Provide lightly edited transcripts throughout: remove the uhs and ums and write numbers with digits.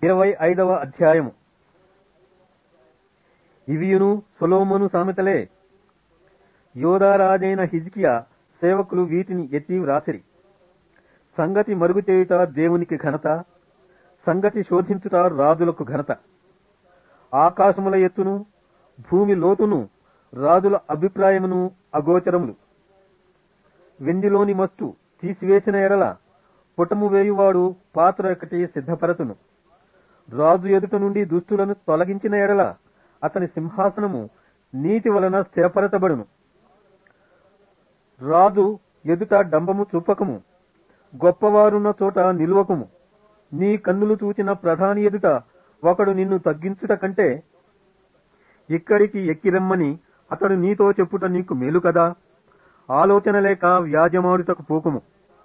25వ అధ్యాయము. ఇవియును సొలొమోను సామెతలే. యోధారాజైన హిజ్కియా సేవకులు వీటిని ఎత్తి వ్రాసిరి. సంగతి మరుగు చేయుట దేవునికి ఘనత, సంగతి శోధించుట రాజులకు ఘనత. ఆకాశముల ఎత్తును భూమి లోతును రాజుల అభిప్రాయమును అగోచరములు. వెండిలోని మస్టు తీసివేసిన ఎడల పుటము వేయువాడు పాత్ర ఒకటి సిద్ధపరచును. రాజు ఎదుట నుండి దుష్టులను తొలగించిన ఎడల అతని సింహాసనము నీతి వలన స్థిరపరచబడును. రాజు ఎదుట డంబము చూపకము, గొప్పవారున్న చోట నిలువకము. నీ కన్నులు చూచిన ప్రధాని ఎదుట ఒకడు నిన్ను తగ్గించుట కంటే ఇక్కడికి ఎక్కిరమ్మని అతడు నీతో చెప్పుట నీకు మేలు కదా. ఆలోచన లేక వ్యాజ్యమాడుటకు పోకుము.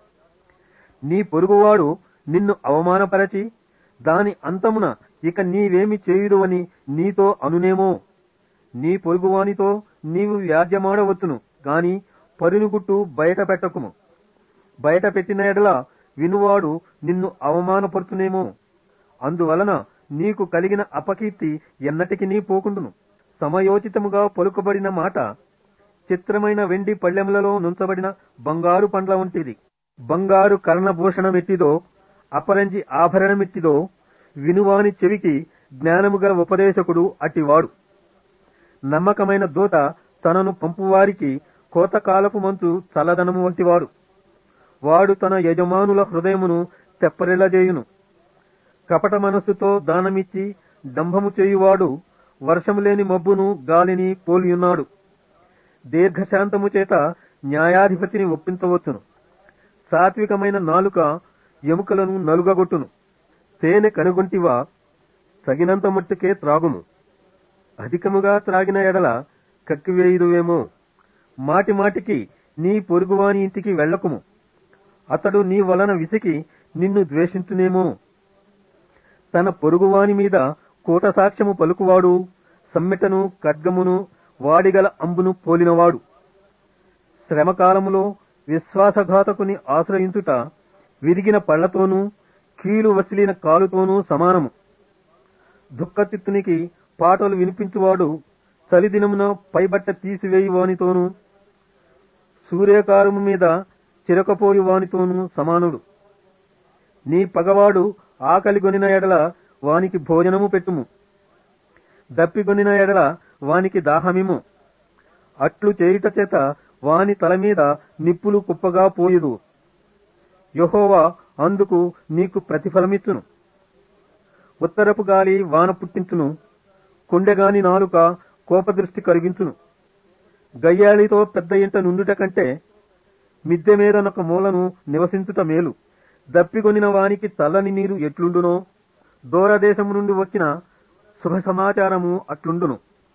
నీ పొరుగువాడు నిన్ను అవమానపరచి దాని అంతమున ఇక నీవేమి చేయుదువని నీతో అనునేమో. నీ పొరుగువానితో నీవు వ్యాజ్యమాడవచ్చును గాని పరునిగుట్టు బయట పెట్టకుము. బయట పెట్టిన ఎడల వినువాడు నిన్ను అవమానపరుచునేమో. అందువలన నీకు కలిగిన అపకీర్తి ఎన్నటికి నీ పోకుండును. సమయోచితముగా పలుకబడిన మాట చిత్రమైన వెండి పళ్ళెములలో నుంచబడిన బంగారు పండ్ల వంటిది. బంగారు కర్ణభూషణమెట్టిదో, అపరంజి ఆభరణమెట్టిదో వినువాని చెవికి జ్ఞానము గల ఉపదేశకుడు అట్టివాడు. నమ్మకమైన దూత తనను పంపువారికి కోతకాలపు మంచు చల్లదనము వంటివాడు. వాడు తన యజమానుల హృదయమును తెప్పరిల్లజేయును. కపట మనస్సుతో దానమిచ్చి డంభము చేయువాడు వర్షము లేని మబ్బును గాలిని పోలియున్నాడు. దీర్ఘశాంతము చేత న్యాయాధిపతిని ఒప్పించవచ్చును. సాత్వికమైన నాలుక ఎముకలను నలుగగొట్టును. తేనె కనుగొంటివా, తగినంత మట్టుకే త్రాగుము. అధికముగా త్రాగిన ఎడల కక్కివేయుదువేమో. మాటి మాటికి నీ పొరుగువాని ఇంటికి వెళ్ళకుము. అతడు నీ వలన విసికి నిన్ను ద్వేషించునేమో. తన పొరుగువాని మీద కూట సాక్ష్యము పలుకువాడు సమ్మెటను ఖడ్గమును వాడిగల అంబును పోలినవాడు. శ్రమకాలములో విశ్వాసఘాతకుని ఆశ్రయించుట విరిగిన పళ్లతోనూ కీలు వసిలిన కాలుతోనూ సమానము. దుఃఖచిత్తునికి పాటలు వినిపించువాడు చలిదినమున పైబట్ట తీసివేయువానితోనూ సూర్యకారము మీద చిరకపోయువానితోనూ సమానుడు. నీ పగవాడు ఆకలిగొనిన ఎడల వానికి భోజనము పెట్టుము. దప్పిగొనిన ఎడల వానికి దాహమిము. అట్లు చేయుట చేత వాని తల మీద నిప్పులు కుప్పగా పోయుదు. యెహోవా అందుకు నీకు ప్రతిఫలమిచ్చును. ఉత్తరపు గాలి వాన పుట్టించును. కొండెగాని నాలుక కోపదృష్టి కలిగించును. గయ్యాళితో పెద్ద ఇంట నుండుట కంటే మిద్దె మీదనొక మూలను నివసించుట మేలు. దప్పిగొనిన వానికి చల్లని నీరు ఎట్లుండునో దూరదేశము నుండి వచ్చిన శుభ సమాచారము అట్లుండును.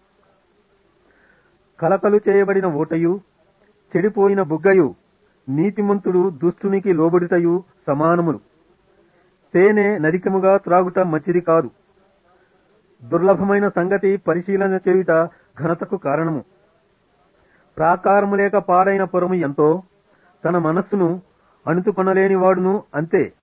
కలకలు చేయబడిన ఓటయు చెడిపోయిన బుగ్గయు నీతిమంతుడు దుష్టునికి లోబడుటయు సమానములు. తేనె నరికముగా త్రాగుట మంచిది కాదు. దుర్లభమైన సంగతి పరిశీలన చేయుట ఘనతకు కారణము. ప్రాకారము లేక పాడైన పురము ఎంతో, తన మనస్సును అణుచుకొనలేని వాడును అంతే.